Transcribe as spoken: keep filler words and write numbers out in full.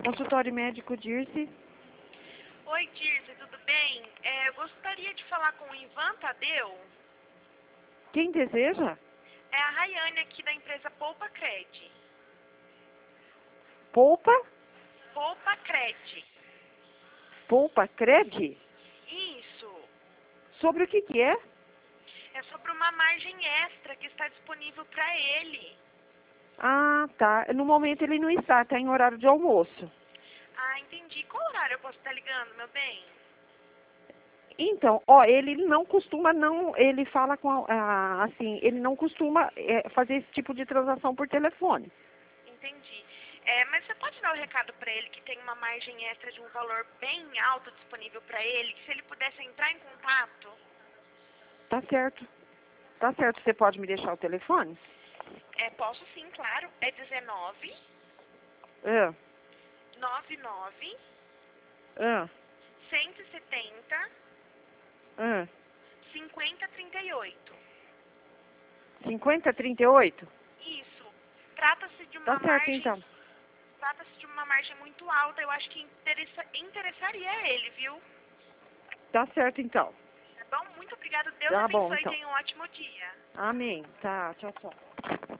Consultório médico Dirce. Oi, Dirce, tudo bem? É, eu gostaria de falar com o Ivan Tadeu. Quem deseja? É a Rayane aqui da empresa Poupa Cred. Poupa? Poupa Cred. Poupa Cred? Isso. Sobre o que que é? É sobre uma margem extra que está disponível para ele. Ah, tá. No momento ele não está, está em horário de almoço. Ah, entendi. Qual horário eu posso estar ligando, meu bem? Então, ó, ele não costuma não, ele fala com, a- ah, assim, ele não costuma é, fazer esse tipo de transação por telefone. Entendi. É, mas você pode dar o recado para ele que tem uma margem extra de um valor bem alto disponível para ele, que se ele pudesse entrar em contato? Tá certo. Tá certo. Você pode me deixar o telefone? É, posso sim, claro. É dezenove, Ah, noventa e nove, ah, cento e setenta, ah. cinquenta, trinta e oito. cinquenta, trinta e oito? Isso. Trata-se de Tá uma certo, margem, então. trata-se de uma margem muito alta. Eu acho que interessa, interessaria ele, viu? Tá certo, então. Tá bom? Muito obrigada. Deus Tá bom, abençoe e então. tenha um ótimo dia. Amém. Tá, tchau, tchau.